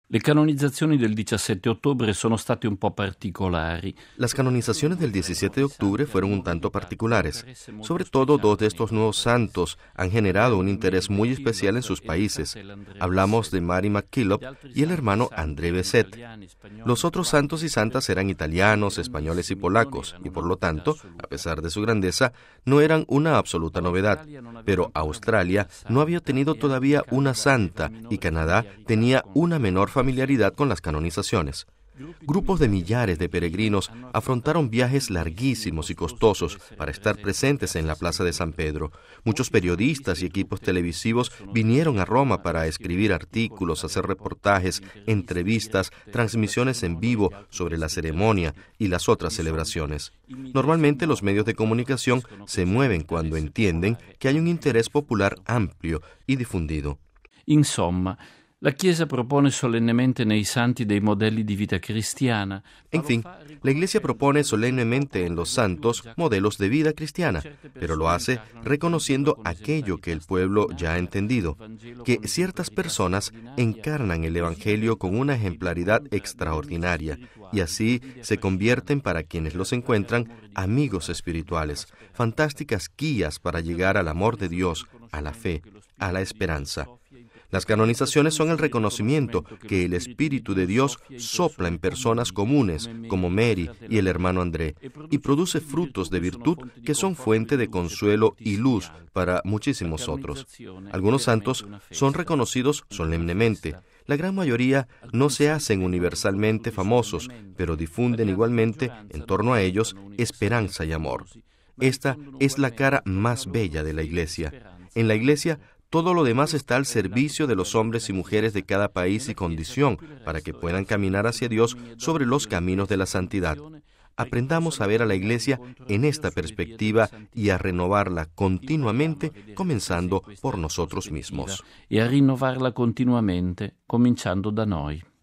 Le canonizzazioni del 17 ottobre sono state un po' particolari. Las canonizaciones del 17 de octubre fueron un tanto particulares. Sobre todo, dos de estos nuevos santos han generado un interés muy especial en sus países. Hablamos de Mary MacKillop y el hermano André Bessette. Los otros santos y santas eran italianos, españoles y polacos, y por lo tanto, a pesar de su grandeza, no eran una absoluta novedad. Pero Australia no había tenido todavía una santa y Canadá tenía una menor familiaridad con las canonizaciones. Grupos de millares de peregrinos afrontaron viajes larguísimos y costosos para estar presentes en la Plaza de San Pedro. Muchos periodistas y equipos televisivos vinieron a Roma para escribir artículos, hacer reportajes, entrevistas, transmisiones en vivo sobre la ceremonia y las otras celebraciones. Normalmente los medios de comunicación se mueven cuando entienden que hay un interés popular amplio y difundido. Insomma, la Chiesa propone solennemente nei santi dei modelli di vita cristiana. En fin, la Iglesia propone solemnemente en los santos modelos de vida cristiana, pero lo hace reconociendo aquello que el pueblo ya ha entendido, que ciertas personas encarnan el Evangelio con una ejemplaridad extraordinaria y así se convierten para quienes los encuentran amigos espirituales, fantásticas guías para llegar al amor de Dios, a la fe, a la esperanza. Las canonizaciones son el reconocimiento que el Espíritu de Dios sopla en personas comunes, como Mary y el hermano André, y produce frutos de virtud que son fuente de consuelo y luz para muchísimos otros. Algunos santos son reconocidos solemnemente. La gran mayoría no se hacen universalmente famosos, pero difunden igualmente en torno a ellos esperanza y amor. Esta es la cara más bella de la Iglesia. En la Iglesia, todo lo demás está al servicio de los hombres y mujeres de cada país y condición para que puedan caminar hacia Dios sobre los caminos de la santidad. Aprendamos a ver a la Iglesia en esta perspectiva y a renovarla continuamente, comenzando por nosotros mismos. E a rinnovarla continuamente, cominciando da noi.